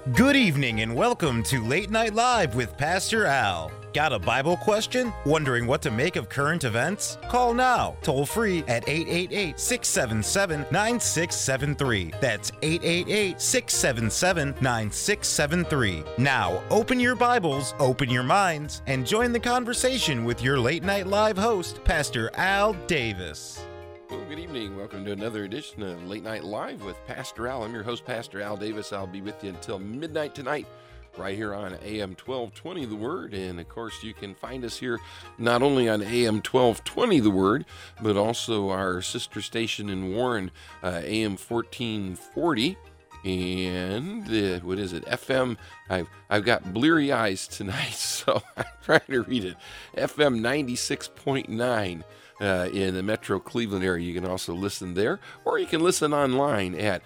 Good evening and welcome to Late Night Live with Pastor Al. Got a Bible question? Wondering what to make of current events? Call now, toll free at 888-677-9673. That's 888-677-9673. Now, open your Bibles, open your minds, and join the conversation with your Late Night Live host, Pastor Al Davis. Well, good evening. Welcome to another edition of Late Night Live with Pastor Al. I'm your host, Pastor Al Davis. I'll be with you until midnight tonight, right here on AM 1220 The Word. And, of course, you can find us here not only on AM 1220 The Word, but also our sister station in Warren, AM 1440. And what is it? FM. I've got bleary eyes tonight, so I'm trying to read it. FM 96.9. In the Metro Cleveland area. You can also listen there, or you can listen online at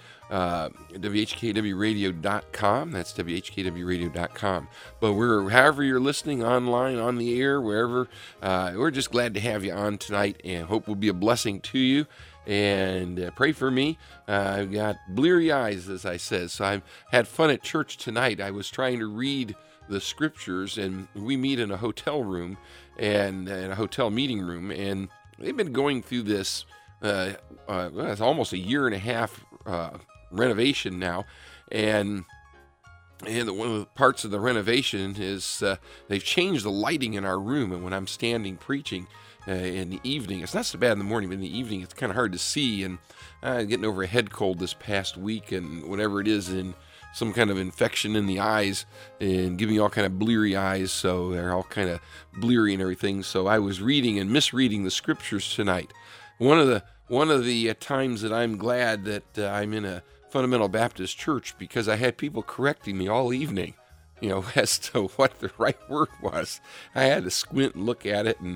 WHKWradio.com. That's WHKWradio.com. But however you're listening, online, on the air, wherever, we're just glad to have you on tonight and hope will be a blessing to you. And pray for me. I've got bleary eyes, as I said, so I've had fun at church tonight. I was trying to read the scriptures, and we meet in a hotel room and in a hotel meeting room, and they've been going through this, it's almost a year and a half renovation now, and one of the parts of the renovation is they've changed the lighting in our room, and when I'm standing preaching in the evening, it's not so bad in the morning, but in the evening it's kind of hard to see, and getting over a head cold this past week, and whatever it is, in some kind of infection in the eyes and giving me all kind of bleary eyes, so they're all kind of bleary and everything. So I was reading and misreading the scriptures tonight. One of the times that I'm glad that I'm in a fundamental Baptist church, because I had people correcting me all evening, as to what the right word was. I had to squint and look at it and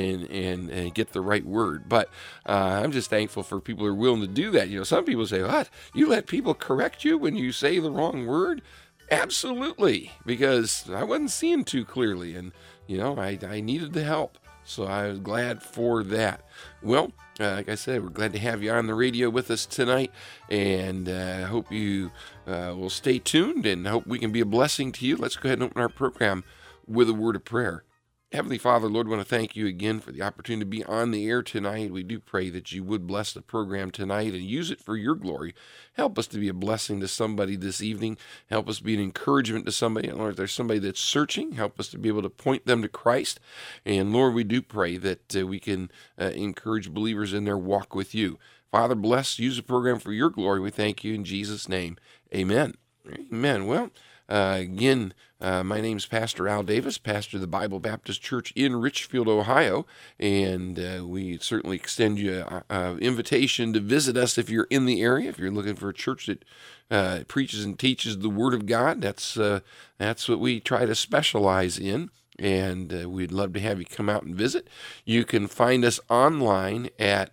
get the right word. But I'm just thankful for people who are willing to do that. Some people say, "What? You let people correct you when you say the wrong word?" Absolutely, because I wasn't seeing too clearly, and I needed the help. So I was glad for that. Well, like I said, we're glad to have you on the radio with us tonight, and I hope you will stay tuned, and hope we can be a blessing to you. Let's go ahead and open our program with a word of prayer. Heavenly Father, Lord, I want to thank you again for the opportunity to be on the air tonight. We do pray that you would bless the program tonight and use it for your glory. Help us to be a blessing to somebody this evening. Help us be an encouragement to somebody. And Lord, if there's somebody that's searching, help us to be able to point them to Christ. And Lord, we do pray that we can encourage believers in their walk with you. Father, bless, use the program for your glory. We thank you in Jesus' name. Amen. Amen. Well, again, my name's Pastor Al Davis, pastor of the Bible Baptist Church in Richfield, Ohio, and we certainly extend you an invitation to visit us if you're in the area. If you're looking for a church that preaches and teaches the Word of God, that's what we try to specialize in, and we'd love to have you come out and visit. You can find us online at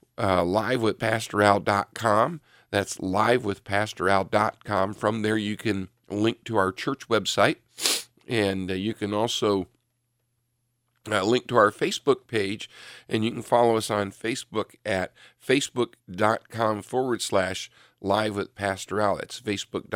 livewithpastoral.com. That's livewithpastoral.com. From there, you can link to our church website, and you can also link to our Facebook page, and you can follow us on Facebook at facebook.com/livewithpastoral. It's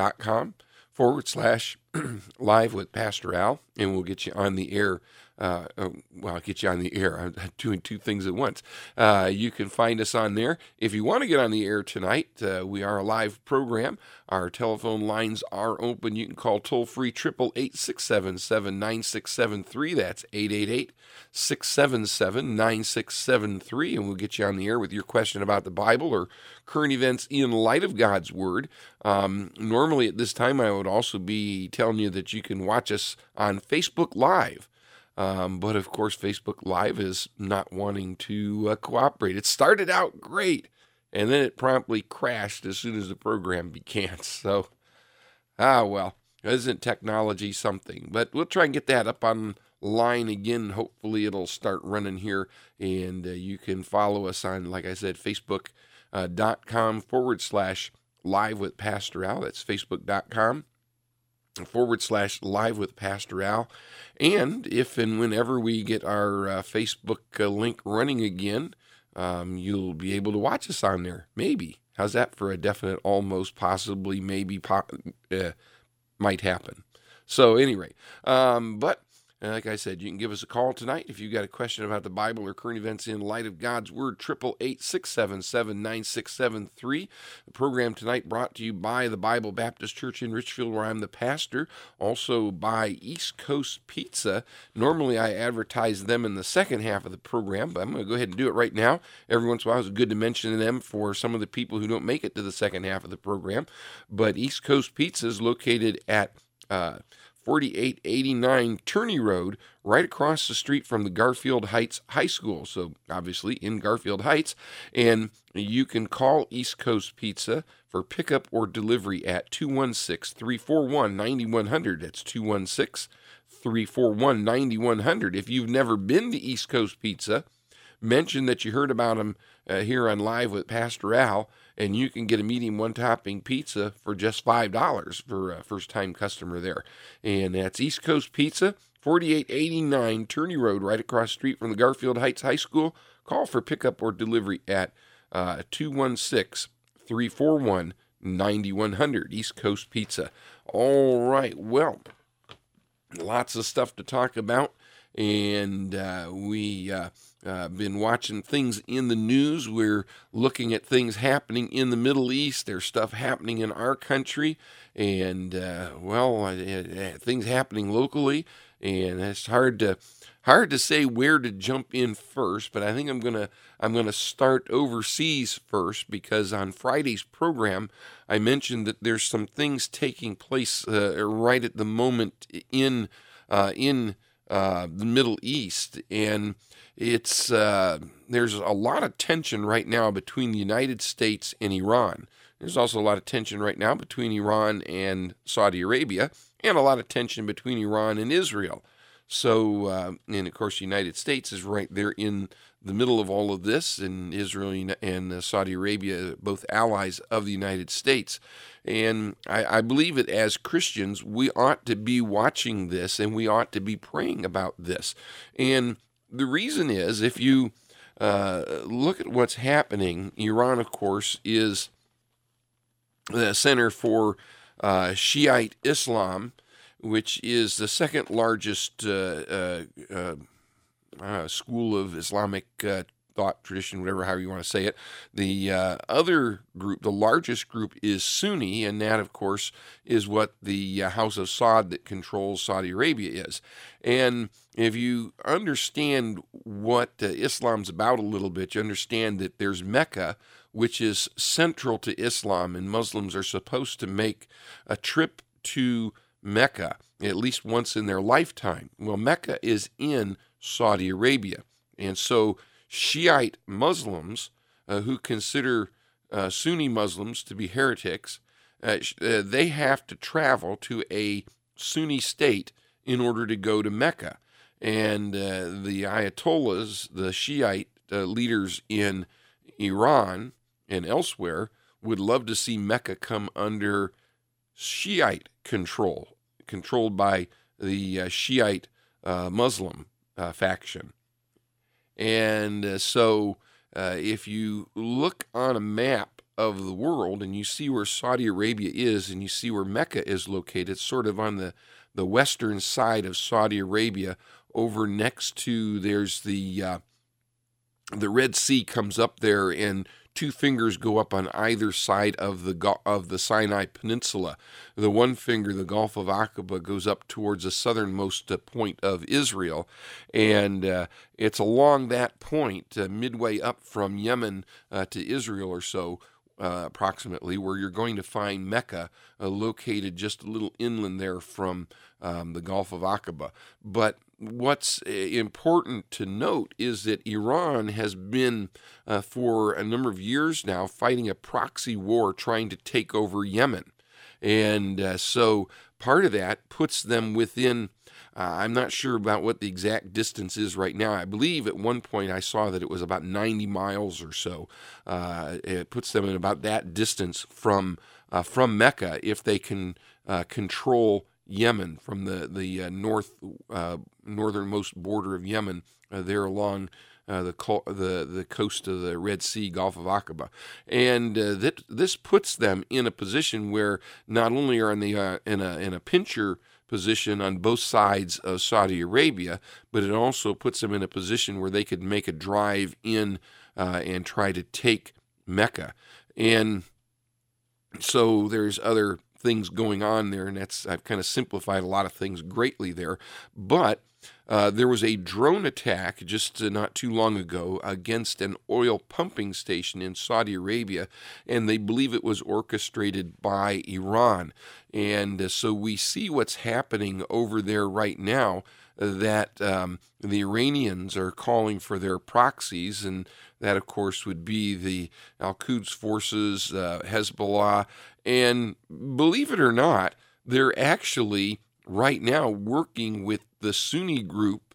facebook.com/livewithpastoral, and we'll get you on the air. I'll get you on the air. I'm doing two things at once. You can find us on there. If you want to get on the air tonight, we are a live program. Our telephone lines are open. You can call toll-free 888-677-9673. That's 888-677-9673, and we'll get you on the air with your question about the Bible or current events in light of God's Word. Normally at this time, I would also be telling you that you can watch us on Facebook Live. But of course, Facebook Live is not wanting to cooperate. It started out great, and then it promptly crashed as soon as the program began. So, well, isn't technology something? But we'll try and get that up online again. Hopefully it'll start running here, and you can follow us on, like I said, facebook.com/live with Pastor Al. That's facebook.com/live with Pastor Al. And if and whenever we get our Facebook link running again, you'll be able to watch us on there. Maybe. How's that for a definite almost, possibly, maybe, might happen. So anyway, but like I said, you can give us a call tonight if you've got a question about the Bible or current events in light of God's Word, 888-677-9673. The program tonight brought to you by the Bible Baptist Church in Richfield, where I'm the pastor, also by East Coast Pizza. Normally I advertise them in the second half of the program, but I'm going to go ahead and do it right now. Every once in a while it's good to mention them for some of the people who don't make it to the second half of the program. But East Coast Pizza is located at 4889 Turney Road, right across the street from the Garfield Heights High School. So obviously in Garfield Heights. And you can call East Coast Pizza for pickup or delivery at 216-341-9100. That's 216-341-9100. If you've never been to East Coast Pizza, mention that you heard about them here on Live with Pastor Al, and you can get a medium one-topping pizza for just $5 for a first-time customer there. And that's East Coast Pizza, 4889 Turney Road, right across the street from the Garfield Heights High School. Call for pickup or delivery at 216-341-9100, East Coast Pizza. All right, well, lots of stuff to talk about, and we been watching things in the news. We're looking at things happening in the Middle East. There's stuff happening in our country, and things happening locally. And it's hard to say where to jump in first. But I think I'm gonna start overseas first, because on Friday's program I mentioned that there's some things taking place right at the moment in the Middle East, and it's there's a lot of tension right now between the United States and Iran. There's also a lot of tension right now between Iran and Saudi Arabia, and a lot of tension between Iran and Israel. So, and of course, the United States is right there in the middle of all of this, and Israel and Saudi Arabia, both allies of the United States. And I believe that as Christians, we ought to be watching this, and we ought to be praying about this. And the reason is, if you look at what's happening, Iran, of course, is the center for Shiite Islam, which is the second largest school of Islamic thought, tradition, whatever, however you want to say it. The other group, the largest group, is Sunni, and that, of course, is what the House of Saud that controls Saudi Arabia is. And if you understand what Islam's about a little bit, you understand that there's Mecca, which is central to Islam, and Muslims are supposed to make a trip to Mecca at least once in their lifetime. Well, Mecca is in Saudi Arabia, and so Shiite Muslims who consider Sunni Muslims to be heretics, they have to travel to a Sunni state in order to go to Mecca. And the Ayatollahs, the Shiite leaders in Iran and elsewhere, would love to see Mecca come under Shiite controlled by the Shiite Muslim faction. And so if you look on a map of the world and you see where Saudi Arabia is and you see where Mecca is located, sort of on the western side of Saudi Arabia, over next to, there's the Red Sea comes up there, and two fingers go up on either side of the Sinai Peninsula. The one finger, the Gulf of Aqaba, goes up towards the southernmost point of Israel, and it's along that point, midway up from Yemen to Israel or so, approximately, where you're going to find Mecca, located just a little inland there from the Gulf of Aqaba. But what's important to note is that Iran has been, for a number of years now, fighting a proxy war trying to take over Yemen. And so part of that puts them within, I'm not sure about what the exact distance is right now. I believe at one point I saw that it was about 90 miles or so. It puts them in about that distance from Mecca, if they can control Yemen from the northernmost border of Yemen, there along the coast of the Red Sea, Gulf of Aqaba, and this puts them in a position where not only are they in a pincher position on both sides of Saudi Arabia, but it also puts them in a position where they could make a drive in and try to take Mecca. And so there's other things going on there, and I've kind of simplified a lot of things greatly there. But there was a drone attack just not too long ago against an oil pumping station in Saudi Arabia, and they believe it was orchestrated by Iran. And so we see what's happening over there right now, that the Iranians are calling for their proxies, and that, of course, would be the Al-Quds forces, Hezbollah, and believe it or not, they're actually right now working with the Sunni group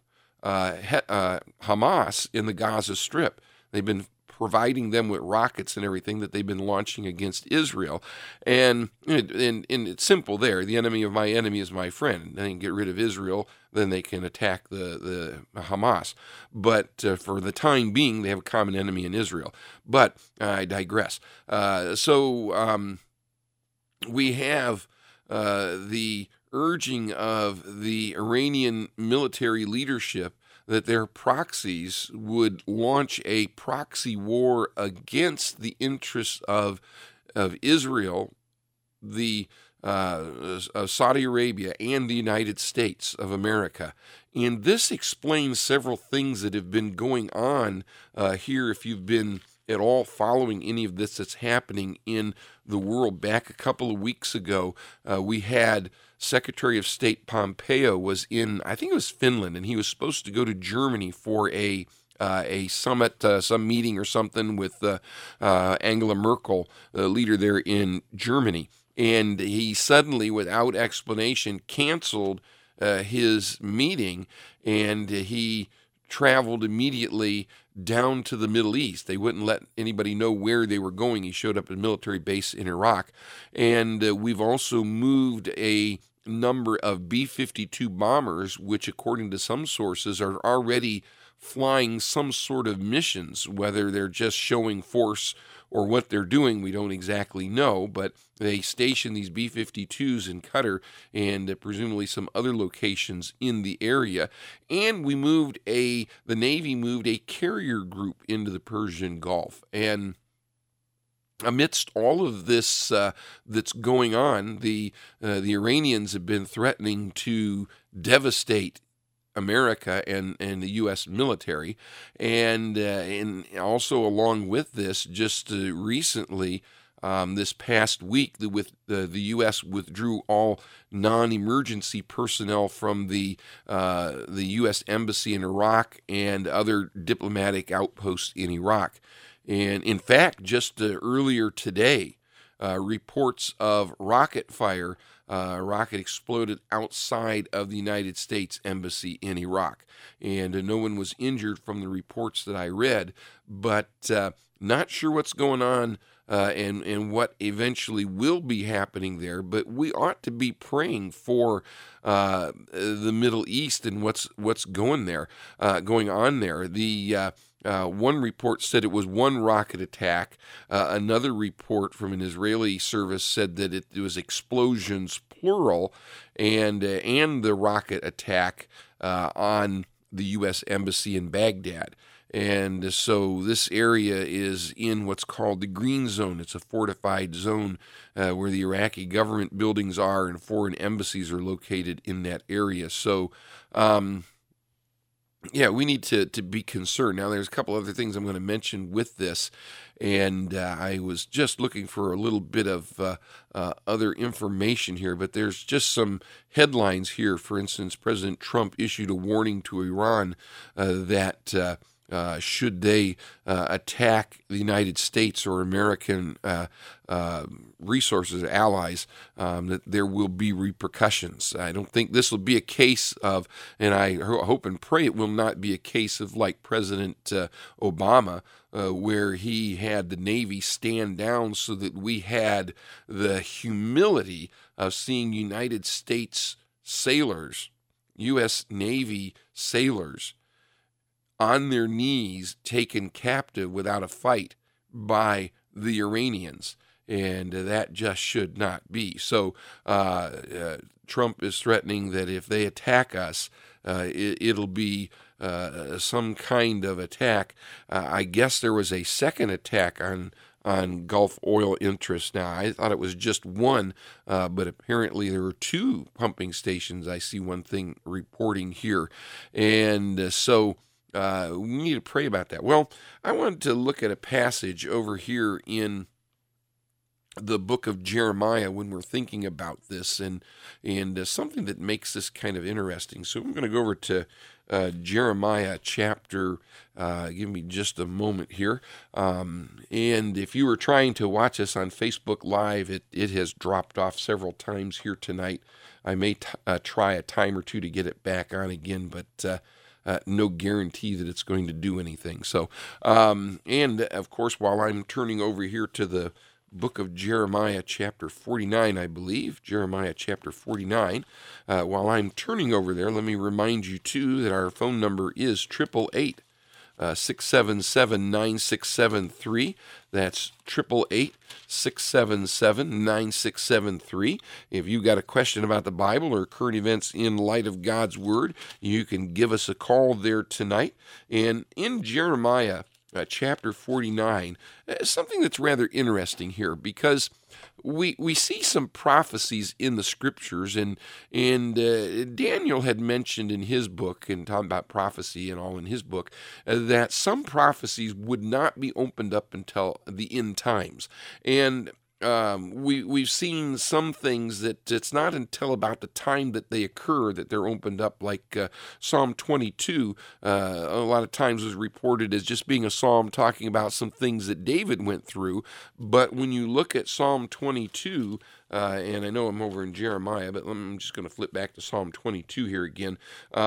Hamas in the Gaza Strip. They've been providing them with rockets and everything that they've been launching against Israel. And it's simple there. The enemy of my enemy is my friend. They can get rid of Israel, then they can attack the Hamas. But for the time being, they have a common enemy in Israel. But I digress. So we have the urging of the Iranian military leadership that their proxies would launch a proxy war against the interests of Israel, of Saudi Arabia, and the United States of America. And this explains several things that have been going on here, if you've been at all following any of this that's happening in the world. Back a couple of weeks ago, we had Secretary of State Pompeo was in, I think it was Finland, and he was supposed to go to Germany for a summit, some meeting or something with Angela Merkel, the leader there in Germany. And he suddenly, without explanation, canceled his meeting, and he traveled immediately down to the Middle East. They wouldn't let anybody know where they were going. He showed up at a military base in Iraq. And we've also moved a number of B-52 bombers, which according to some sources are already flying some sort of missions. Whether they're just showing force or what they're doing, we don't exactly know, but they station these B-52s in Qatar and presumably some other locations in the area. And the Navy moved a carrier group into the Persian Gulf. And amidst all of this that's going on, the Iranians have been threatening to devastate America and the U.S. military, and also along with this, just recently, this past week, the U.S. withdrew all non-emergency personnel from the U.S. embassy in Iraq and other diplomatic outposts in Iraq. And in fact, just earlier today, reports of rocket fire. A rocket exploded outside of the United States Embassy in Iraq. And no one was injured from the reports that I read, but not sure what's going on and what eventually will be happening there. But we ought to be praying for the Middle East and what's going on there. The one report said it was one rocket attack. Another report from an Israeli service said that it was explosions, plural, and the rocket attack on the U.S. Embassy in Baghdad. And so this area is in what's called the Green Zone. It's a fortified zone where the Iraqi government buildings are and foreign embassies are located in that area. So, yeah, we need to be concerned. Now, there's a couple other things I'm going to mention with this, and I was just looking for a little bit of other information here, but there's just some headlines here. For instance, President Trump issued a warning to Iran that should they attack the United States or American resources, allies, that there will be repercussions. I don't think this will be a case of, and I hope and pray it will not be a case of like President Obama, where he had the Navy stand down so that we had the humility of seeing United States sailors, U.S. Navy sailors, on their knees taken captive without a fight by the Iranians. And that just should not be. So Trump is threatening that if they attack us, it'll be some kind of attack. I guess there was a second attack on Gulf oil interests. Now, I thought it was just one, but apparently there were two pumping stations. I see one thing reporting here. And so we need to pray about that. Well, I wanted to look at a passage over here in the book of Jeremiah when we're thinking about this, and something that makes this kind of interesting. So I'm going to go over to Jeremiah chapter, give me just a moment here. And if you were trying to watch us on Facebook Live, it has dropped off several times here tonight. I may try a time or two to get it back on again, but no guarantee that it's going to do anything. So, and of course, while I'm turning over here to the book of Jeremiah chapter 49, I believe, Jeremiah chapter 49. While I'm turning over there, let me remind you, too, that our phone number is 888-677-9673. That's 888-677-9673. If you've got a question about the Bible or current events in light of God's Word, you can give us a call there tonight. And in Jeremiah chapter 49, something that's rather interesting here, because we see some prophecies in the scriptures, and Daniel had mentioned in his book, and talking about prophecy and all in his book, that some prophecies would not be opened up until the end times. And we've seen some things that it's not until about the time that they occur that they're opened up, like Psalm 22 a lot of times was reported as just being a psalm talking about some things that David went through. But when you look at Psalm 22, and I know I'm over in Jeremiah, but I'm just going to flip back to Psalm 22 here again.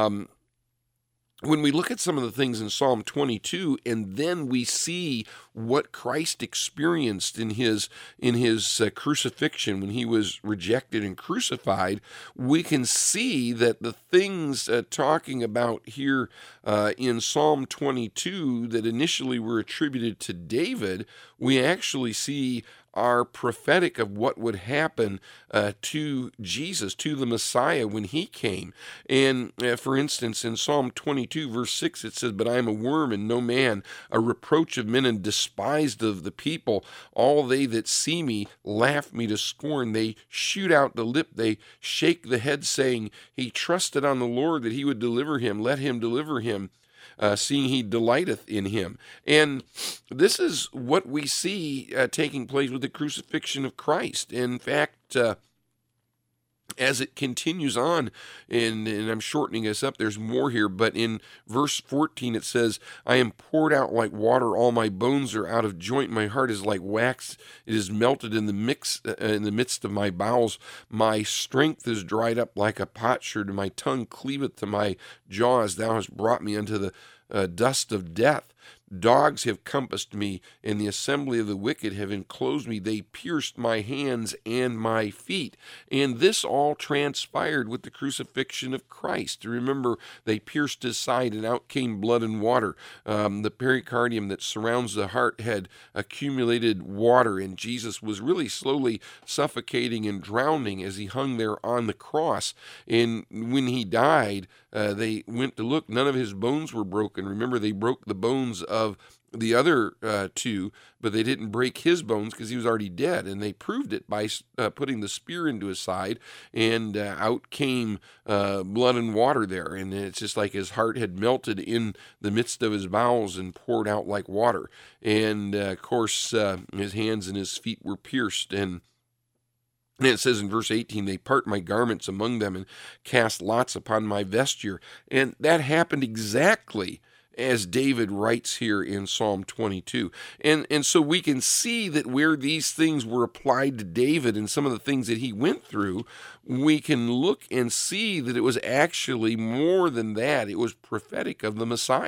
When we look at some of the things in Psalm 22, and then we see what Christ experienced in his crucifixion, when he was rejected and crucified, we can see that the things talking about here in Psalm 22 that initially were attributed to David, we actually see are prophetic of what would happen to Jesus, to the Messiah, when he came. And for instance, in Psalm 22, verse 6, it says, "But I am a worm and no man, a reproach of men and despised of the people. All they that see me laugh me to scorn. They shoot out the lip, they shake the head, saying, He trusted on the Lord that he would deliver him. Let him deliver him, seeing he delighteth in him." And this is what we see taking place with the crucifixion of Christ. In fact, as it continues on, and I'm shortening this up, there's more here, but in verse 14 it says, "I am poured out like water, all my bones are out of joint, my heart is like wax, it is melted in the midst of my bowels, my strength is dried up like a potsherd, and my tongue cleaveth to my jaws, thou hast brought me unto the dust of death. Dogs have compassed me, and the assembly of the wicked have enclosed me. They pierced my hands and my feet." And this all transpired with the crucifixion of Christ. Remember, they pierced his side, and out came blood and water. The pericardium that surrounds the heart had accumulated water, and Jesus was really slowly suffocating and drowning as he hung there on the cross. And when he died, they went to look. None of his bones were broken. Remember, they broke the bones of the other two, but they didn't break his bones because he was already dead. And they proved it by putting the spear into his side, and out came blood and water there. And it's just like his heart had melted in the midst of his bowels and poured out like water. And of course, his hands and his feet were pierced. And it says in verse 18, "They part my garments among them and cast lots upon my vesture." And that happened exactly as David writes here in Psalm 22. And so we can see that where these things were applied to David and some of the things that he went through, we can look and see that it was actually more than that. It was prophetic of the Messiah.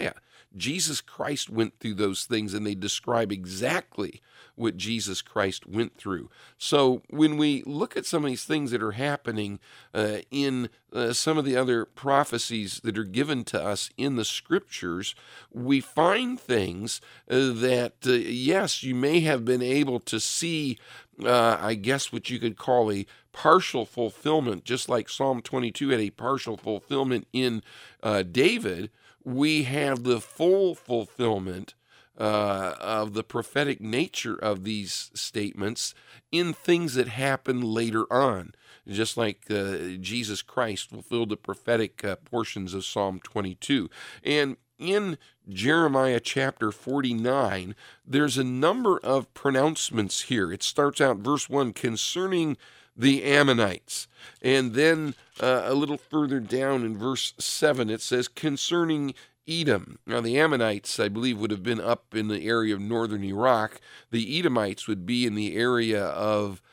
Jesus Christ went through those things, and they describe exactly what Jesus Christ went through. So when we look at some of these things that are happening in some of the other prophecies that are given to us in the scriptures, we find things that, yes, you may have been able to see, I guess what you could call a partial fulfillment, just like Psalm 22 had a partial fulfillment in David. We have the full fulfillment of the prophetic nature of these statements in things that happen later on, just like Jesus Christ fulfilled the prophetic portions of Psalm 22. And in Jeremiah chapter 49, there's a number of pronouncements here. It starts out, verse 1, concerning the Ammonites. And then a little further down in verse 7, it says, concerning Edom. Now, the Ammonites, I believe, would have been up in the area of northern Iraq. The Edomites would be in the area of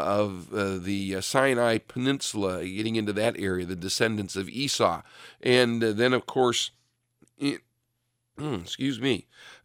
the Sinai Peninsula, getting into that area, the descendants of Esau. And then, of course, excuse me,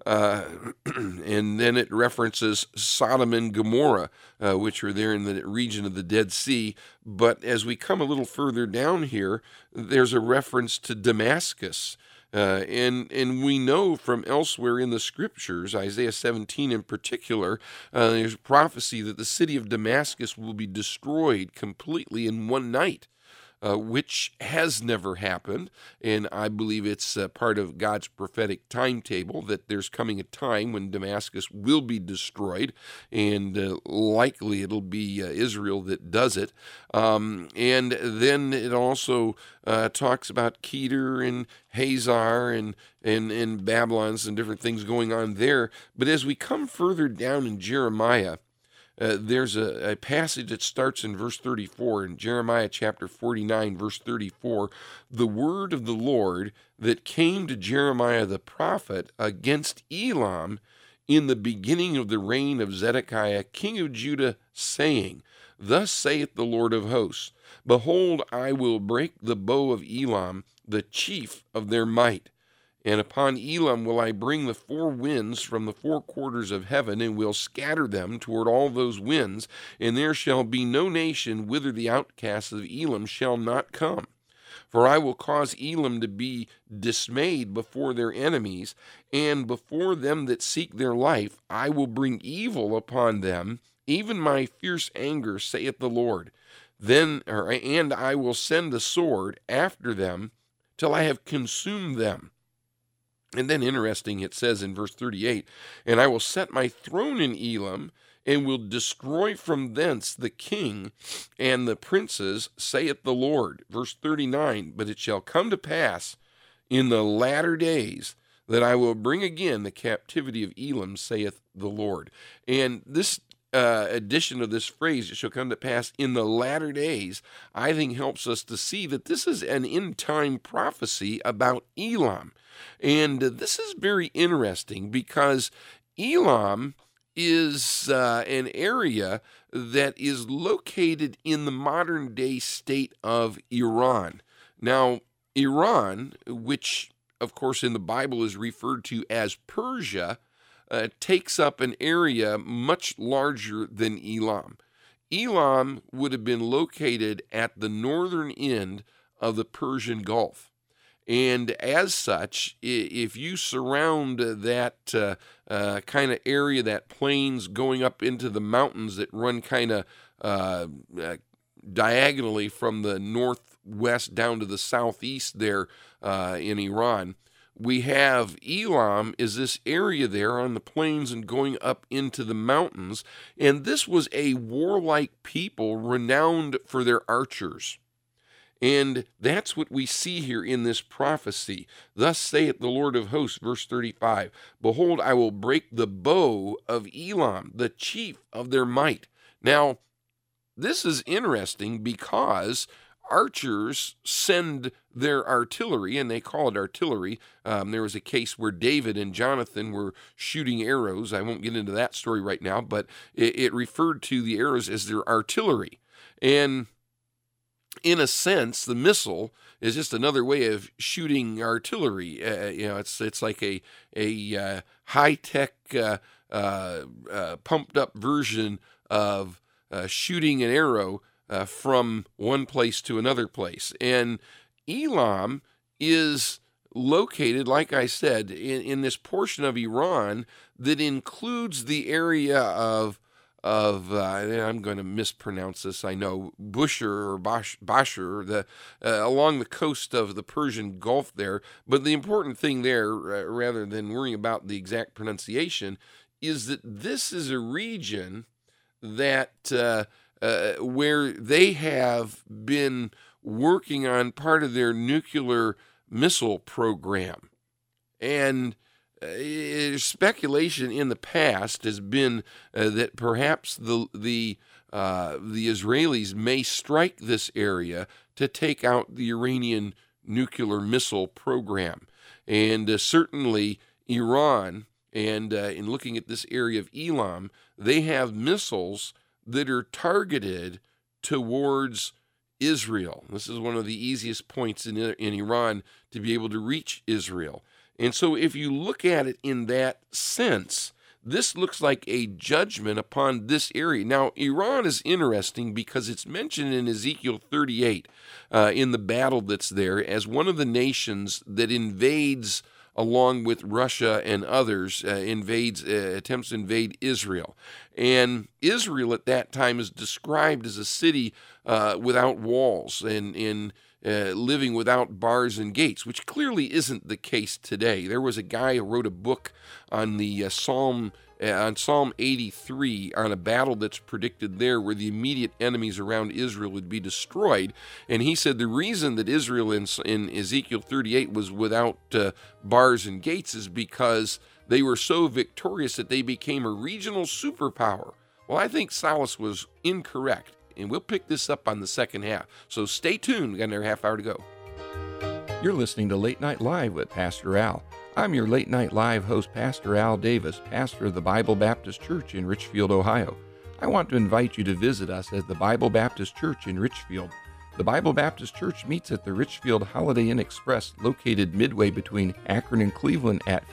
and then it references Sodom and Gomorrah, which are there in the region of the Dead Sea. But as we come a little further down here, there's a reference to Damascus. And we know from elsewhere in the scriptures, Isaiah 17 in particular, there's a prophecy that the city of Damascus will be destroyed completely in one night, which has never happened. And I believe it's part of God's prophetic timetable that there's coming a time when Damascus will be destroyed, and likely it'll be Israel that does it. And then it also talks about Kedar and Hazar and Babylon's and different things going on there. But as we come further down in Jeremiah, there's a passage that starts in verse 34, in Jeremiah chapter 49, verse 34, the word of the Lord that came to Jeremiah the prophet against Elam in the beginning of the reign of Zedekiah, king of Judah, saying, thus saith the Lord of hosts, behold, I will break the bow of Elam, the chief of their might. And upon Elam will I bring the four winds from the four quarters of heaven, and will scatter them toward all those winds, and there shall be no nation whither the outcasts of Elam shall not come. For I will cause Elam to be dismayed before their enemies, and before them that seek their life I will bring evil upon them, even my fierce anger, saith the Lord. And I will send the sword after them till I have consumed them. And then interesting, it says in verse 38, and I will set my throne in Elam, and will destroy from thence the king and the princes, saith the Lord. Verse 39, but it shall come to pass in the latter days that I will bring again the captivity of Elam, saith the Lord. And this addition of this phrase, it shall come to pass in the latter days, I think helps us to see that this is an end-time prophecy about Elam. And this is very interesting because Elam is an area that is located in the modern-day state of Iran. Now, Iran, which, of course, in the Bible is referred to as Persia, takes up an area much larger than Elam. Elam would have been located at the northern end of the Persian Gulf. And as such, if you surround that kind of area, that plains going up into the mountains that run kind of diagonally from the northwest down to the southeast there in Iran, we have Elam is this area there on the plains and going up into the mountains. And this was a warlike people renowned for their archers. And that's what we see here in this prophecy. Thus saith the Lord of hosts, verse 35, behold, I will break the bow of Elam, the chief of their might. Now, this is interesting because archers send their artillery, and they call it artillery. There was a case where David and Jonathan were shooting arrows. I won't get into that story right now, but it referred to the arrows as their artillery. And in a sense, the missile is just another way of shooting artillery. It's like a high-tech, pumped-up version of shooting an arrow from one place to another place. And Elam is located, like I said, in this portion of Iran that includes the area of I'm going to mispronounce this, I know, Bushehr or Bashur, along the coast of the Persian Gulf there. But the important thing there, rather than worrying about the exact pronunciation, is that this is a region that where they have been working on part of their nuclear missile program. And speculation in the past has been that perhaps the Israelis may strike this area to take out the Iranian nuclear missile program. And certainly Iran, and in looking at this area of Elam, they have missiles that are targeted towards Israel. This is one of the easiest points in Iran to be able to reach Israel. And so if you look at it in that sense, this looks like a judgment upon this area. Now, Iran is interesting because it's mentioned in Ezekiel 38 in the battle that's there as one of the nations that invades, along with Russia and others, attempts to invade Israel. And Israel at that time is described as a city without walls and living without bars and gates, which clearly isn't the case today. There was a guy who wrote a book on the Psalm 83 on a battle that's predicted there where the immediate enemies around Israel would be destroyed. And he said the reason that Israel in Ezekiel 38 was without bars and gates is because they were so victorious that they became a regional superpower. Well, I think Salas was incorrect. And we'll pick this up on the second half. So stay tuned. We've got another half hour to go. You're listening to Late Night Live with Pastor Al. I'm your Late Night Live host, Pastor Al Davis, pastor of the Bible Baptist Church in Richfield, Ohio. I want to invite you to visit us at the Bible Baptist Church in Richfield. The Bible Baptist Church meets at the Richfield Holiday Inn Express, located midway between Akron and Cleveland at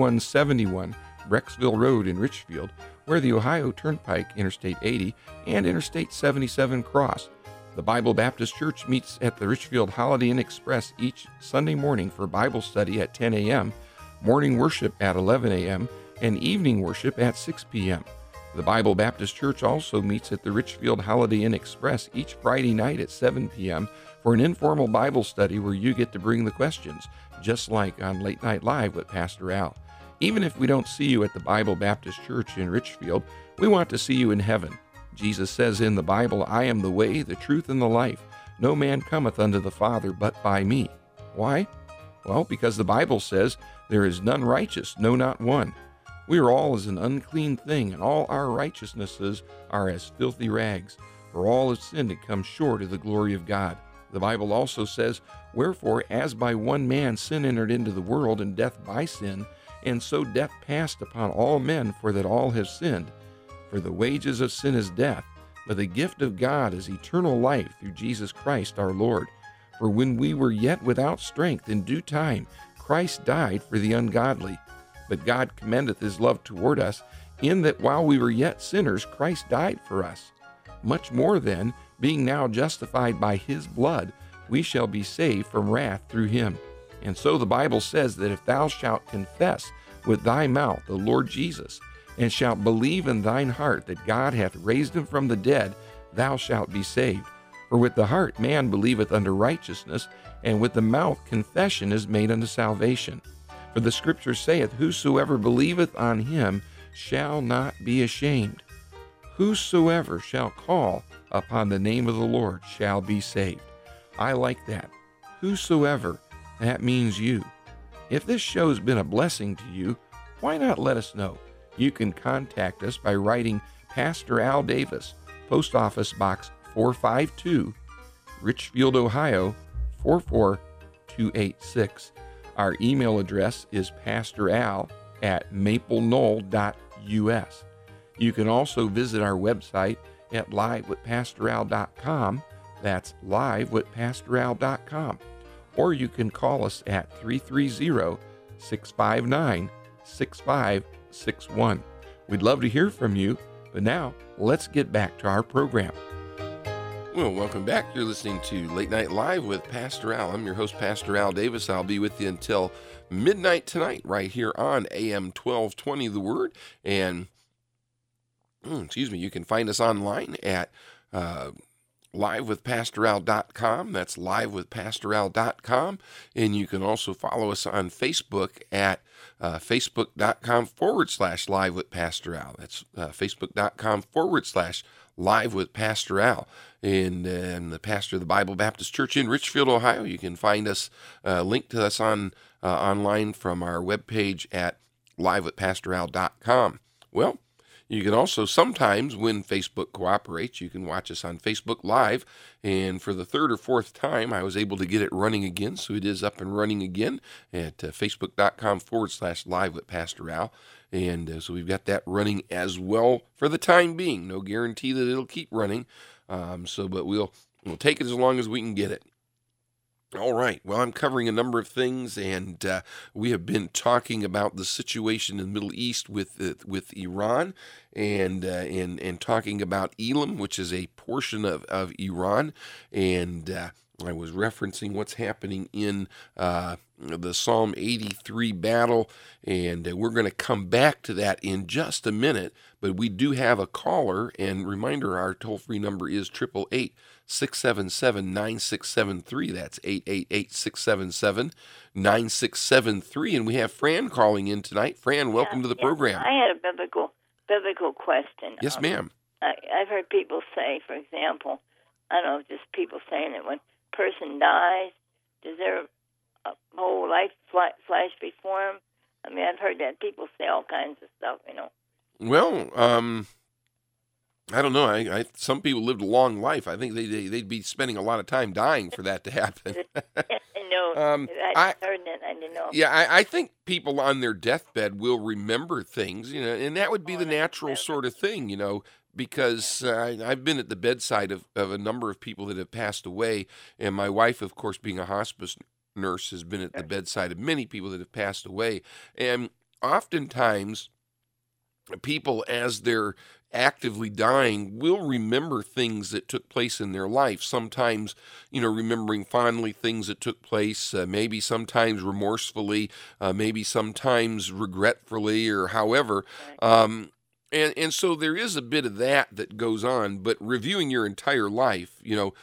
5171 Brecksville Road in Richfield, where the Ohio Turnpike, Interstate 80, and Interstate 77 cross. The Bible Baptist Church meets at the Richfield Holiday Inn Express each Sunday morning for Bible study at 10 a.m., morning worship at 11 a.m., and evening worship at 6 p.m. The Bible Baptist Church also meets at the Richfield Holiday Inn Express each Friday night at 7 p.m. for an informal Bible study where you get to bring the questions, just like on Late Night Live with Pastor Al. Even if we don't see you at the Bible Baptist Church in Richfield, we want to see you in heaven. Jesus says in the Bible, "I am the way, the truth, and the life. No man cometh unto the Father but by me." Why? Well, because the Bible says, "There is none righteous, no, not one." We are all as an unclean thing, and all our righteousnesses are as filthy rags. For all have sinned and come short of the glory of God. The Bible also says, "Wherefore, as by one man sin entered into the world, and death by sin, and so death passed upon all men, for that all have sinned. For the wages of sin is death, but the gift of God is eternal life through Jesus Christ our Lord. For when we were yet without strength, in due time Christ died for the ungodly. But God commendeth his love toward us, in that while we were yet sinners, Christ died for us. Much more then, being now justified by his blood, we shall be saved from wrath through him. And so the Bible says that if thou shalt confess with thy mouth the Lord Jesus, and shalt believe in thine heart that God hath raised him from the dead, thou shalt be saved. For with the heart man believeth unto righteousness, and with the mouth confession is made unto salvation. For the Scripture saith, Whosoever believeth on him shall not be ashamed. Whosoever shall call upon the name of the Lord shall be saved. I like that. Whosoever. That means you. If this show's been a blessing to you, why not let us know? You can contact us by writing Pastor Al Davis, Post Office Box 452, Richfield, Ohio 44286. Our email address is pastoral@mapleknoll.us. You can also visit our website at livewithpastoral.com That's live.pastoral.com. Or you can call us at 330-659-6561. We'd love to hear from you, but now let's get back to our program. Well, welcome back. You're listening to Late Night Live with Pastor Al. I'm your host, Pastor Al Davis. I'll be with you until midnight tonight right here on AM 1220 The Word. And, you can find us online at livewithpastoral.com. That's livewithpastoral.com. And you can also follow us on Facebook at facebook.com/livewithpastoral. That's facebook.com/livewithpastoral. And the pastor of the Bible Baptist Church in Richfield, Ohio. You can find us, linked to us online from our webpage at livewithpastoral.com. Well, you can also sometimes, when Facebook cooperates, you can watch us on Facebook Live. And for the third or fourth time, I was able to get it running again. So it is up and running again at facebook.com/livewithpastoral. And so we've got that running as well for the time being. No guarantee that it'll keep running. But we'll take it as long as we can get it. All right. Well, I'm covering a number of things, and we have been talking about the situation in the Middle East with Iran, and talking about Elam, which is a portion of Iran, and I was referencing what's happening in the Psalm 83 battle, and we're going to come back to that in just a minute. But we do have a caller, and reminder, our toll-free number is 888-677-9673. That's 888-677-9673. And we have Fran calling in tonight. Fran, welcome to the program. I had a biblical question. Yes, ma'am. I've heard people say, for example, I don't know, just people saying that when a person dies, does their whole life flash before him? I mean, I've heard that people say all kinds of stuff, Well, I don't know. Some people lived a long life. I think they'd be spending a lot of time dying for that to happen. No, I heard that. I didn't know. Yeah, I think people on their deathbed will remember things, and that would be the natural sort of thing, because I've been at the bedside of a number of people that have passed away, and my wife, of course, being a hospice nurse, has been at the bedside of many people that have passed away. And oftentimes, people, as they're actively dying, will remember things that took place in their life. Sometimes, remembering fondly things that took place, maybe sometimes remorsefully, maybe sometimes regretfully, or however. And so there is a bit of that goes on, but reviewing your entire life,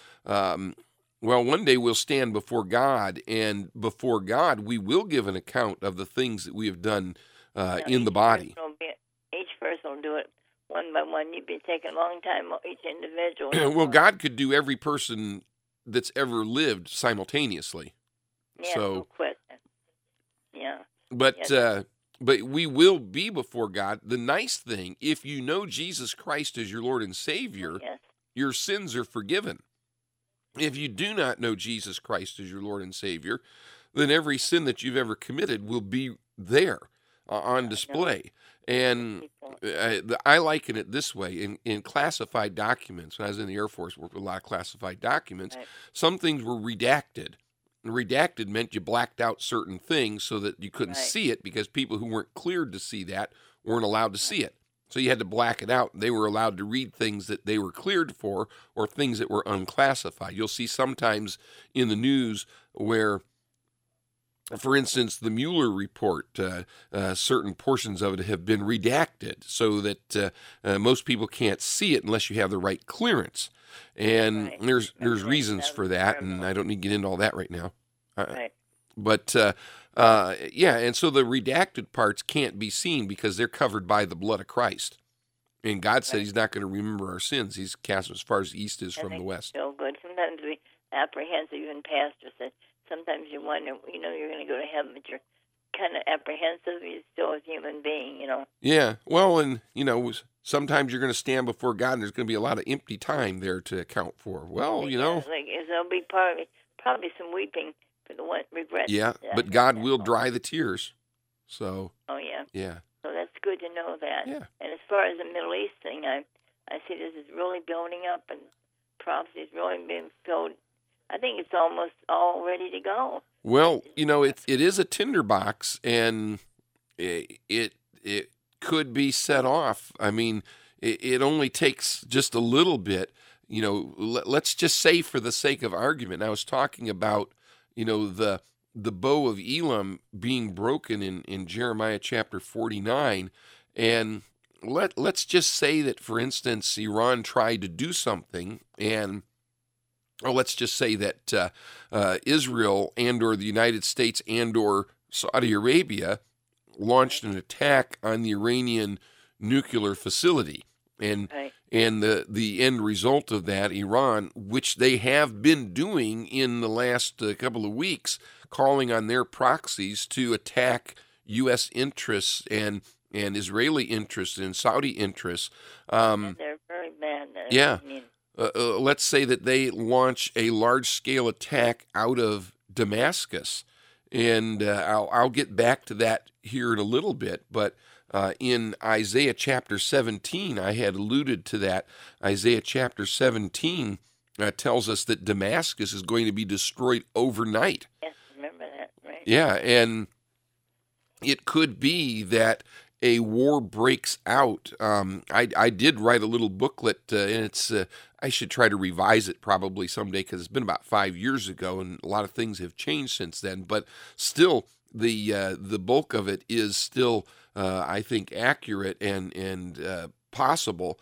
one day we'll stand before God, and before God we will give an account of the things that we have done in the body. Each person will do it one by one. You've been taking a long time, each individual. Well, God could do every person that's ever lived simultaneously. Yeah, no question. Yeah. But we will be before God. The nice thing, if you know Jesus Christ as your Lord and Savior, your sins are forgiven. If you do not know Jesus Christ as your Lord and Savior, then every sin that you've ever committed will be there on display. And I liken it this way. In classified documents, when I was in the Air Force, worked with a lot of classified documents, some things were redacted. Redacted meant you blacked out certain things so that you couldn't see it, because people who weren't cleared to see that weren't allowed to see it. So you had to black it out. They were allowed to read things that they were cleared for, or things that were unclassified. You'll see sometimes in the news where, for instance, the Mueller report, certain portions of it have been redacted so that most people can't see it unless you have the right clearance. And there's reasons for that, and I don't need to get into all that right now. But and so the redacted parts can't be seen because they're covered by the blood of Christ. And God said He's not going to remember our sins. He's cast them as far as the east is from the west. So good. Sometimes we apprehensive, even pastors said, sometimes you wonder, you're going to go to heaven, but you're kind of apprehensive. You're still a human being, Yeah. Well, and, sometimes you're going to stand before God, and there's going to be a lot of empty time there to account for. Well, there'll be probably some weeping for the one regret. Yeah, but God will dry the tears. So. Oh, yeah. Yeah. So that's good to know that. Yeah. And as far as the Middle East thing, I see this is really building up, and prophecy has really been filled. I think it's almost all ready to go. Well, it is a tinderbox, and it could be set off. I mean, it only takes just a little bit. Let's just say, for the sake of argument, I was talking about, the bow of Elam being broken in Jeremiah chapter 49, and let's just say that, for instance, Iran tried to do something, and let's just say that Israel and or the United States and or Saudi Arabia launched an attack on the Iranian nuclear facility. And Right. and the end result of that, Iran, which they have been doing in the last couple of weeks, calling on their proxies to attack U.S. interests and Israeli interests and Saudi interests. They're very bad. Yeah. I mean, Let's say that they launch a large-scale attack out of Damascus, and I'll get back to that here in a little bit, but in Isaiah chapter 17, I had alluded to that. Isaiah chapter 17 tells us that Damascus is going to be destroyed overnight. yes, remember that, right? Yeah, and it could be that a war breaks out. I did write a little booklet, and it's I should try to revise it probably someday, because it's been about 5 years ago, and a lot of things have changed since then. But still, the bulk of it is still, I think, accurate and possible.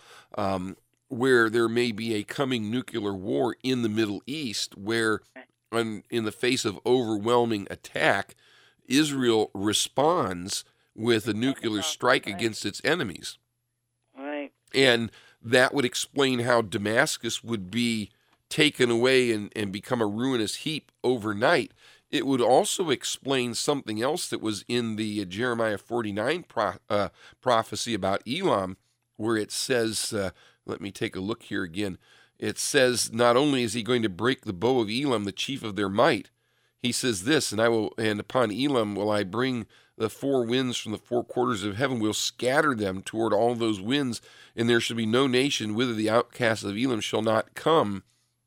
Where there may be a coming nuclear war in the Middle East, where, in the face of overwhelming attack, Israel responds with a nuclear strike against its enemies. Right. And that would explain how Damascus would be taken away and become a ruinous heap overnight. It would also explain something else that was in the Jeremiah 49 prophecy about Elam, where it says, let me take a look here again. It says, not only is he going to break the bow of Elam, the chief of their might, he says this, and upon Elam will I bring the four winds from the four quarters of heaven, will scatter them toward all those winds, and there shall be no nation whither the outcasts of Elam shall not come.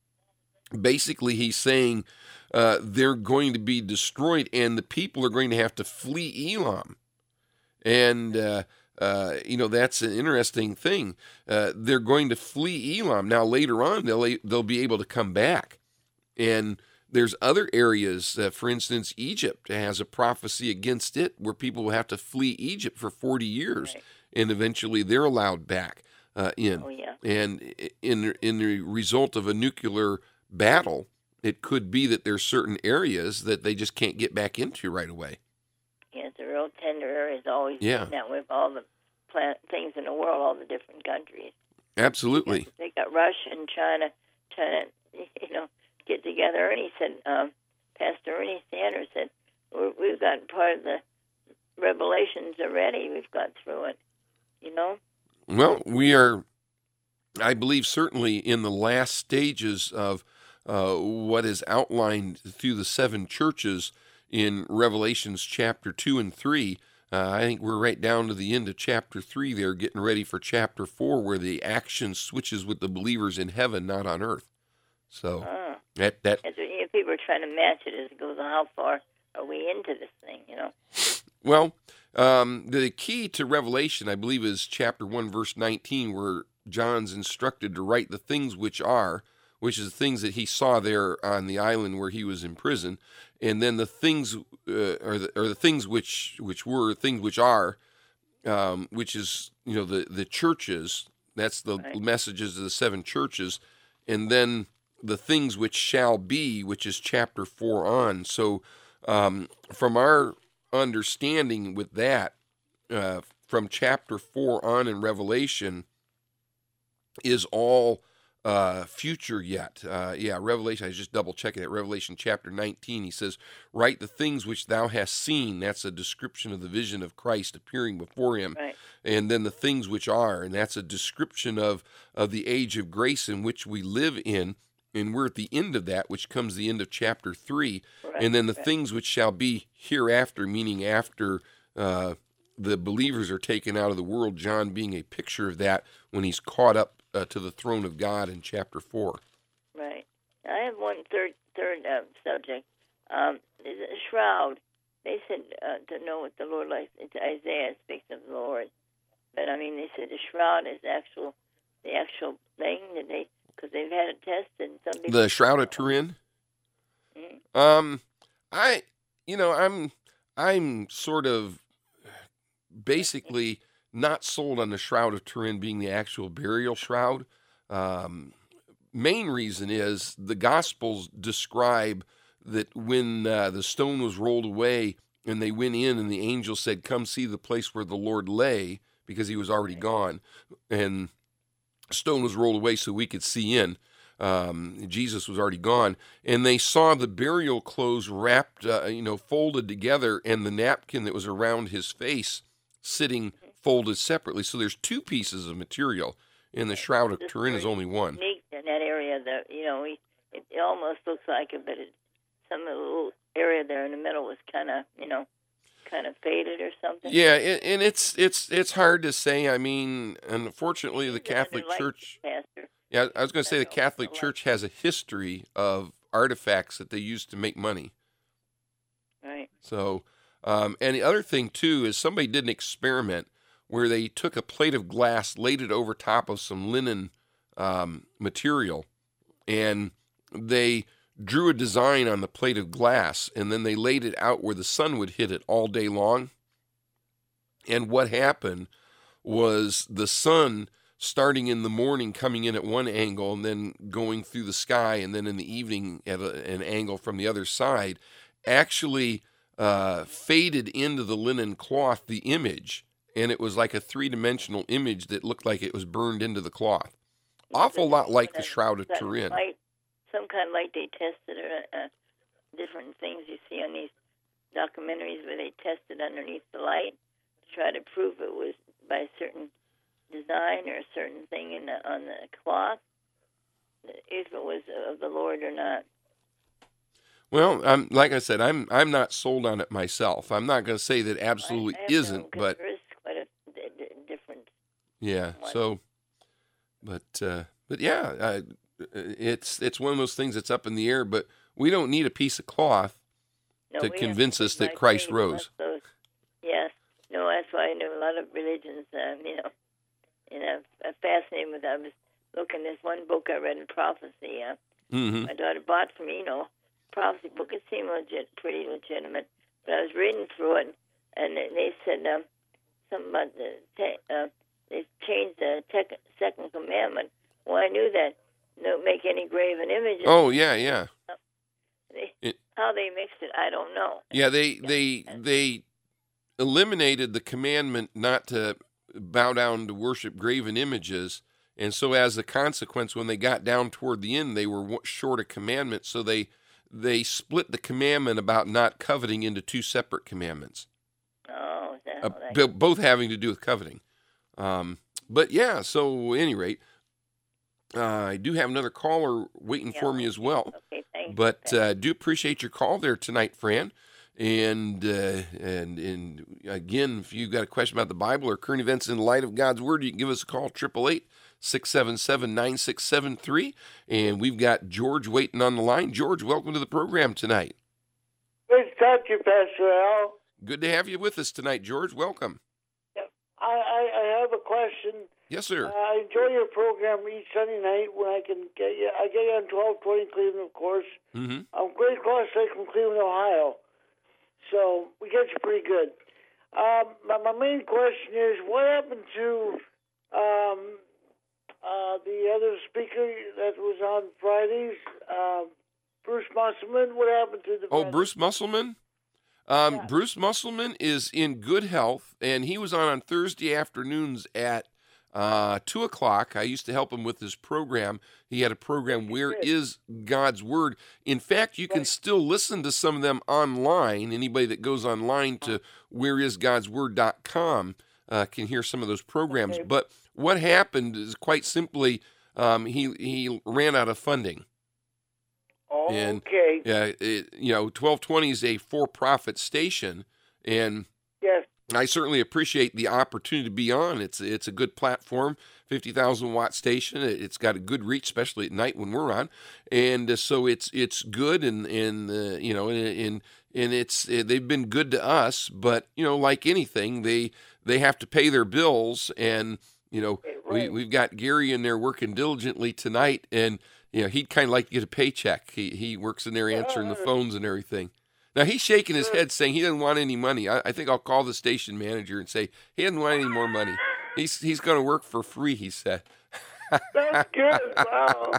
Basically, he's saying they're going to be destroyed, and the people are going to have to flee Elam. And, that's an interesting thing. They're going to flee Elam. Now, later on, they'll be able to come back. And there's other areas, for instance, Egypt has a prophecy against it where people will have to flee Egypt for 40 years, Right. and eventually they're allowed back in. Oh, yeah. And in the result of a nuclear battle, it could be that there's certain areas that they just can't get back into right away. Yeah, it's a real tender area. It's always Yeah. been that way with all the things in the world, all the different countries. Absolutely. They got Russia and China trying to, get together. Ernie said, Pastor Ernie Sanders said, we've gotten part of the Revelations already. We've got through it, Well, we are, I believe, certainly in the last stages of what is outlined through the seven churches in Revelations chapter 2 and 3. I think we're right down to the end of chapter 3 there, getting ready for chapter 4, where the action switches with the believers in heaven, not on earth. So that And so, people are trying to match it as it goes on. How far are we into this thing, Well, the key to Revelation, I believe, is chapter 1, verse 19, where John's instructed to write the things which are, which is the things that he saw there on the island where he was in prison, and then the things, or the things which were, things which are, which is, the churches. That's the Right. messages of the seven churches, and then the things which shall be, which is chapter 4 on. So, from our understanding with that, from chapter 4 on in Revelation, is all future yet. Revelation, I was just double checking it. Revelation chapter 19, he says, write the things which thou hast seen. That's a description of the vision of Christ appearing before him. Right. And then the things which are, and that's a description of the age of grace in which we live in. And we're at the end of that, which comes the end of chapter 3. Right. And then the things which shall be hereafter, meaning after the believers are taken out of the world, John being a picture of that when he's caught up to the throne of God in chapter 4. Right. I have one third subject. Is a shroud. They said to know what the Lord likes. It's Isaiah speaks of the Lord, but I mean, they said the shroud is the actual thing that because they've had it tested. Some people The Shroud of Turin. Mm-hmm. I'm sort of basically not sold on the Shroud of Turin being the actual burial shroud. Main reason is the Gospels describe that when the stone was rolled away and they went in and the angel said, "Come see the place where the Lord lay," because he was already gone, and the stone was rolled away so we could see in. Jesus was already gone, and they saw the burial clothes wrapped, folded together, and the napkin that was around his face sitting folded separately. So there's two pieces of material, and the Shroud of Turin is only one. Unique in that area, it almost looks like it, but some of the little area there in the middle was kind of faded or something. Yeah, and it's hard to say. I mean, unfortunately, the Catholic Church. Pastor. Yeah, I was going to say the Catholic Church has a history of artifacts that they use to make money. Right. So, and the other thing too is somebody did an experiment where they took a plate of glass, laid it over top of some linen material, and they drew a design on the plate of glass, and then they laid it out where the sun would hit it all day long. And what happened was the sun, starting in the morning, coming in at one angle and then going through the sky, and then in the evening at an angle from the other side, actually faded into the linen cloth the image, and it was like a three-dimensional image that looked like it was burned into the cloth. Awful lot like the Shroud of Turin. Some kind of light they tested, or different things you see on these documentaries where they tested underneath the light to try to prove it was by a certain design or a certain thing on the cloth, if it was of the Lord or not. Well, like I said, I'm not sold on it myself. I'm not going to say that absolutely isn't, but there is quite a difference. Yeah. So, but yeah, it's one of those things that's up in the air. But we don't need a piece of cloth to convince us that Christ rose. Yes. No, that's why I know a lot of religions. I'm fascinated with. I was looking at this one book I read in prophecy. My daughter bought for me. Prophecy book. It seemed pretty legitimate. But I was reading through it, and they said something about they changed the second commandment. Well, I knew that. Don't make any graven images. Oh, yeah. How they mixed it, I don't know. Yeah, they eliminated the commandment not to bow down to worship graven images, and so as a consequence, when they got down toward the end, they were short a commandment, so they split the commandment about not coveting into two separate commandments. Oh, is that both having to do with coveting. But yeah, so at any rate, I do have another caller waiting for me as well. Okay, thanks. But do appreciate your call there tonight, Fran. And again, if you've got a question about the Bible or current events in light of God's Word, you can give us a call, 888-677-9673. And we've got George waiting on the line. George, welcome to the program tonight. Good to talk to you, Pastor Al. Good to have you with us tonight, George. Welcome. I have a question. Yes, sir. I enjoy your program each Sunday night when I can get you. I get you on 1220 Cleveland, of course. Mm-hmm. I'm Great Cross Lake from Cleveland, Ohio. So we get you pretty good. My main question is, what happened to the other speaker that was on Fridays, Bruce Musselman? What happened to the... Bruce Musselman? Yeah. Bruce Musselman is in good health, and he was on Thursday afternoons at 2 o'clock. I used to help him with his program. He had a program, Where is God's Word? In fact, you can still listen to some of them online. Anybody that goes online to whereisgodsword.com can hear some of those programs. Okay. But what happened is quite simply he ran out of funding. And, okay. 1220 is a for-profit station, and yes. I certainly appreciate the opportunity to be on. It's a good platform, 50,000 watt station. It's got a good reach, especially at night when we're on, and so it's good, and it's they've been good to us. But like anything, they have to pay their bills, and Right. we've got Gary in there working diligently tonight, and he'd kind of like to get a paycheck. He works in there answering the phones and everything. Now, he's shaking his head saying he doesn't want any money. I think I'll call the station manager and say he doesn't want any more money. He's going to work for free, he said. That's good. Wow.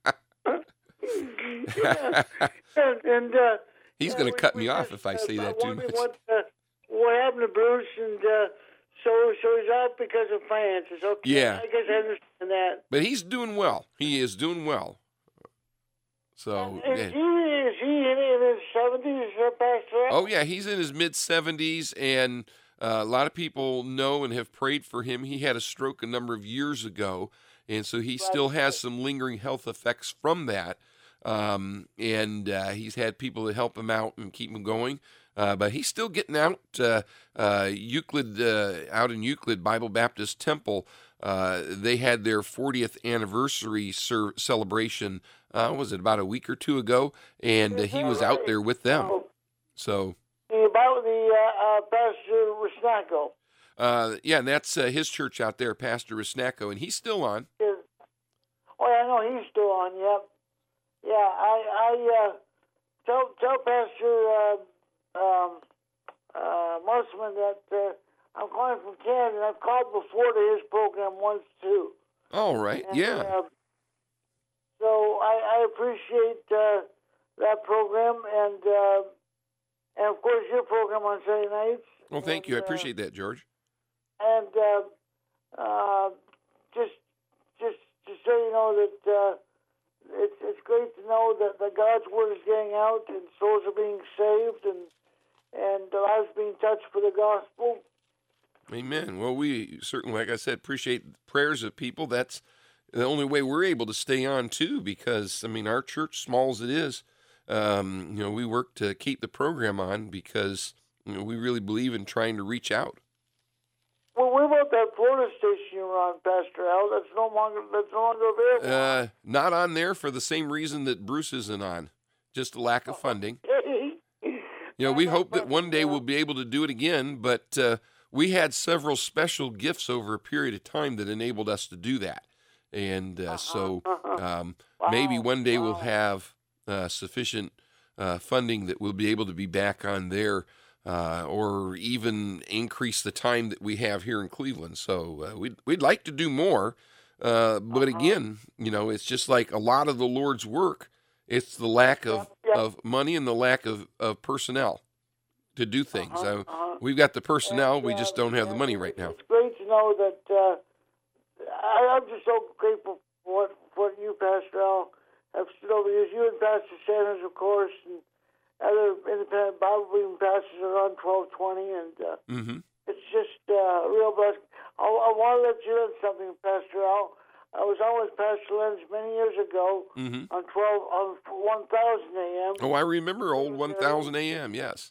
Yeah. And He's going to cut me off if I say that too much. What happened to Bruce? And so he's out because of finances. Okay. Yeah. I guess I understand that. But he's doing well. He is doing well. So, Is yeah. he in his 70s, Pastor? Oh, yeah, he's in his mid-70s, and a lot of people know and have prayed for him. He had a stroke a number of years ago, and so he still has some lingering health effects from that. And he's had people that help him out and keep him going. But he's still getting out. Euclid, out in Euclid Bible Baptist Temple, they had their 40th anniversary celebration. Was it about a week or two ago? And he was out there with them. So About the Pastor Rusnacko. yeah, and that's his church out there, Pastor Rusnacko, and he's still on. Oh, yeah, I know he's still on. Yep. Yeah, I tell Pastor Musselman that I'm calling from Canada, and I've called before to his program once too. All right, And, yeah. So I appreciate that program, and of course your program on Saturday nights. Well, thank you. I appreciate that, George. And just so you know that it's great to know that God's word is getting out, and souls are being saved, and lives being touched for the gospel. Amen. Well, we certainly, like I said, appreciate the prayers of people. That's the only way we're able to stay on, too, because, I mean, our church, small as it is, we work to keep the program on because, we really believe in trying to reach out. Well, what about that Florida station you're on, Pastor Al? That's no longer available. Not on there for the same reason that Bruce isn't on, just a lack of funding. We hope that one day we'll be able to do it again, but we had several special gifts over a period of time that enabled us to do that. And maybe one day we'll have sufficient funding that we'll be able to be back on there, or even increase the time that we have here in Cleveland. So we'd like to do more, but again, it's just like a lot of the Lord's work. It's the lack of money and the lack of personnel to do things. We've got the personnel, we just don't have the money right now. It's great to know that. I'm just so grateful for what you, Pastor Al, have stood over the years. You and Pastor Sanders, of course, and other independent Bible-believing pastors are on 1220, and it's just a real blessing. I want to let you in something, Pastor Al. I was on with Pastor Lenz many years ago on 1000 a.m. Oh, I remember old 1000 a.m., yes.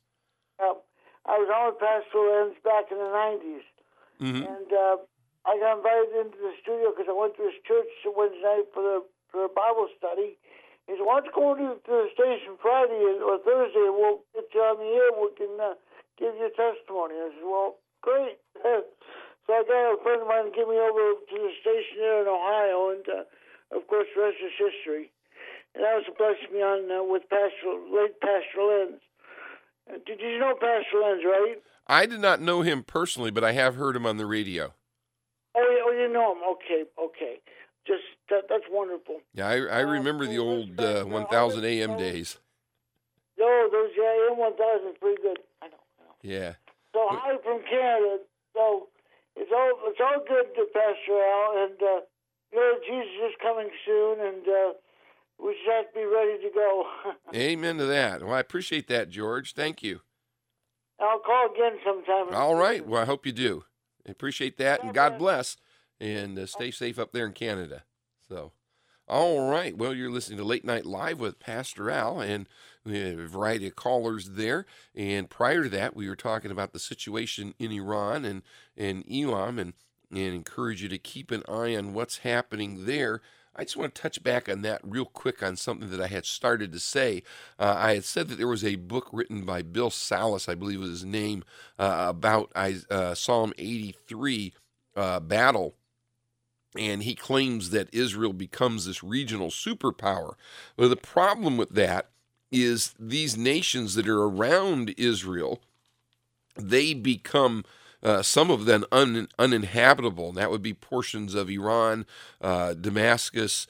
I was on with Pastor Lenz back in the 90s, and I got invited into the studio because I went to his church Wednesday night for a Bible study. He said, why don't you go to the station Friday or Thursday, and we'll get you on the air, we can give you a testimony. I said, well, great. So I got a friend of mine to get me over to the station there in Ohio, and of course, the rest is history. And that was a blessing to be on with late Pastor Lenz. Did you know Pastor Lenz, right? I did not know him personally, but I have heard him on the radio. Oh, you know him. Okay. Just that's wonderful. Yeah, I remember the old 1000 a.m. days. No, those AM 1000 is pretty good. I know. Yeah. So hi from Canada. So it's all good to Pastor Al, and Jesus is coming soon, and we just have to be ready to go. Amen to that. Well, I appreciate that, George. Thank you. I'll call again sometime. All right. Well, I hope you do. I appreciate that, and God bless, and stay safe up there in Canada. So, All right. Well, you're listening to Late Night Live with Pastor Al, and we have a variety of callers there. And prior to that, we were talking about the situation in Iran and Elam, and encourage you to keep an eye on what's happening there. I just want to touch back on that real quick on something that I had started to say. I had said that there was a book written by Bill Salus, I believe was his name, about Psalm 83 battle. And he claims that Israel becomes this regional superpower. Well, the problem with that is these nations that are around Israel, they become, some of them, uninhabitable. And that would be portions of Iran, Damascus,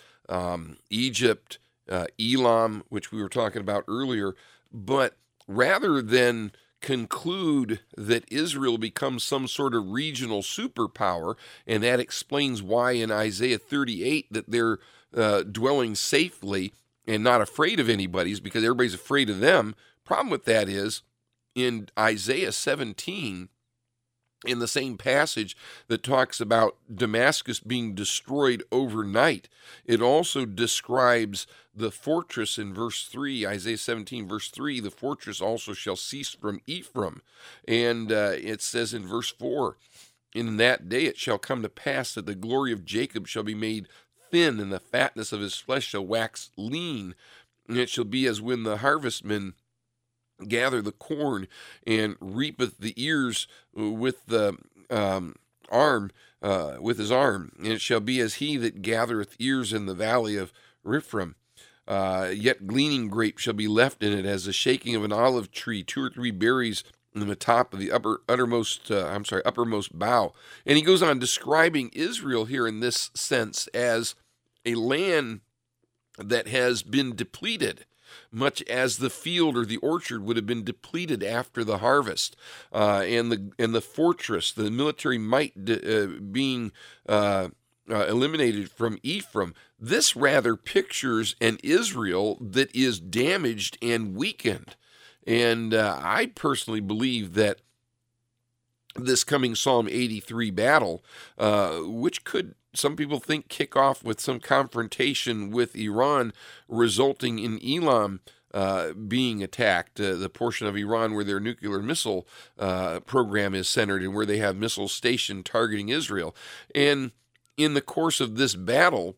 Egypt, Elam, which we were talking about earlier. But rather than conclude that Israel becomes some sort of regional superpower, and that explains why in Isaiah 38 that they're dwelling safely and not afraid of anybody's, because everybody's afraid of them. Problem with that is, in Isaiah 17, in the same passage that talks about Damascus being destroyed overnight, it also describes the fortress in verse 3, Isaiah 17, verse 3, the fortress also shall cease from Ephraim. And it says in verse 4, in that day it shall come to pass that the glory of Jacob shall be made thin, and the fatness of his flesh shall wax lean. And it shall be as when the harvestmen gather the corn and reapeth the ears with the arm, with his arm. And it shall be as he that gathereth ears in the valley of Rephaim. Yet gleaning grape shall be left in it, as the shaking of an olive tree, 2 or 3 berries in the top of the uppermost bough. And he goes on describing Israel here in this sense as a land that has been depleted, much as the field or the orchard would have been depleted after the harvest, and the fortress, the military might being eliminated from Ephraim. This rather pictures an Israel that is damaged and weakened. And I personally believe that this coming Psalm 83 battle, which could, some people think, kick off with some confrontation with Iran, resulting in Elam being attacked, the portion of Iran where their nuclear missile program is centered and where they have missiles stationed targeting Israel. And in the course of this battle,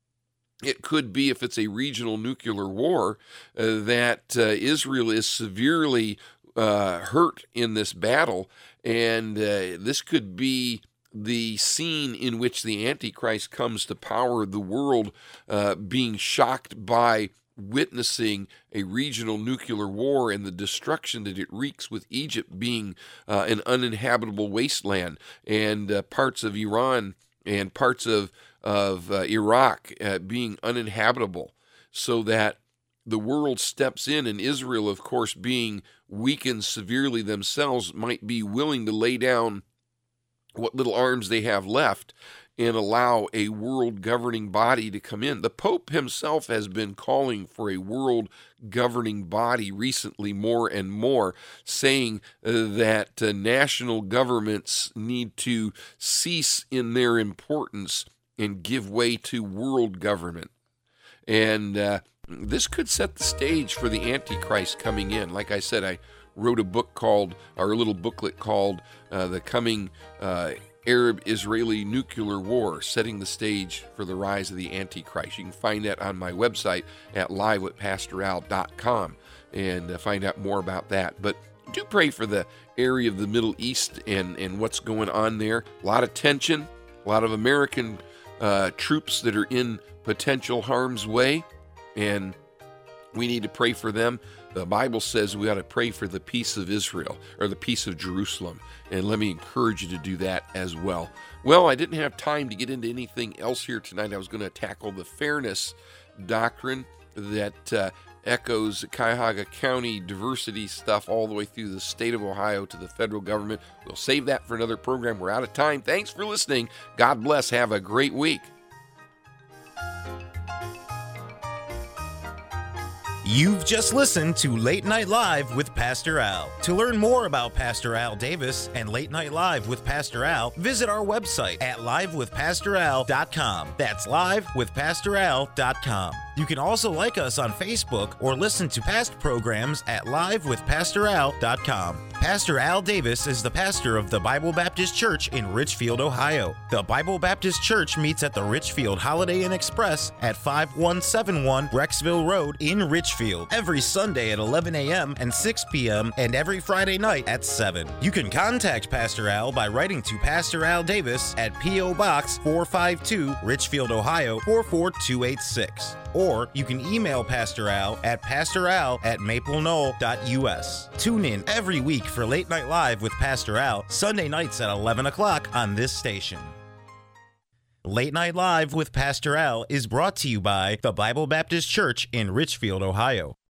it could be, if it's a regional nuclear war, that Israel is severely hurt in this battle, and this could be the scene in which the Antichrist comes to power the world, being shocked by witnessing a regional nuclear war and the destruction that it wreaks, with Egypt being an uninhabitable wasteland, and parts of Iran and parts of Iraq being uninhabitable, so that the world steps in, and Israel, of course, being weakened severely themselves, might be willing to lay down what little arms they have left and allow a world governing body to come in. The Pope himself has been calling for a world governing body recently, more and more, saying that national governments need to cease in their importance and give way to world government. And this could set the stage for the Antichrist coming in. Like I said, I wrote a little booklet called The Coming Arab-Israeli Nuclear War, setting the stage for the rise of the Antichrist. You can find that on my website at livewithpastoral.com and find out more about that. But do pray for the area of the Middle East and what's going on there. A lot of tension, a lot of American troops that are in potential harm's way, and we need to pray for them. The Bible says we ought to pray for the peace of Israel, or the peace of Jerusalem, and let me encourage you to do that as well. Well, I didn't have time to get into anything else here tonight. I was going to tackle the fairness doctrine that echoes Cuyahoga County diversity stuff all the way through the state of Ohio to the federal government. We'll save that for another program. We're out of time. Thanks for listening. God bless. Have a great week. You've just listened to Late Night Live with Pastor Al. To learn more about Pastor Al Davis and Late Night Live with Pastor Al, visit our website at livewithpastoral.com. That's livewithpastoral.com. You can also like us on Facebook or listen to past programs at livewithpastoral.com. Pastor Al Davis is the pastor of the Bible Baptist Church in Richfield, Ohio. The Bible Baptist Church meets at the Richfield Holiday Inn Express at 5171 Brecksville Road in Richfield every Sunday at 11 a.m. and 6 p.m. and every Friday night at 7. You can contact Pastor Al by writing to Pastor Al Davis at P.O. Box 452, Richfield, Ohio 44286. Or you can email Pastor Al at pastoral@maplenoknoll.us. Tune in every week for Late Night Live with Pastor Al, Sunday nights at 11 o'clock on this station. Late Night Live with Pastor Al is brought to you by the Bible Baptist Church in Richfield, Ohio.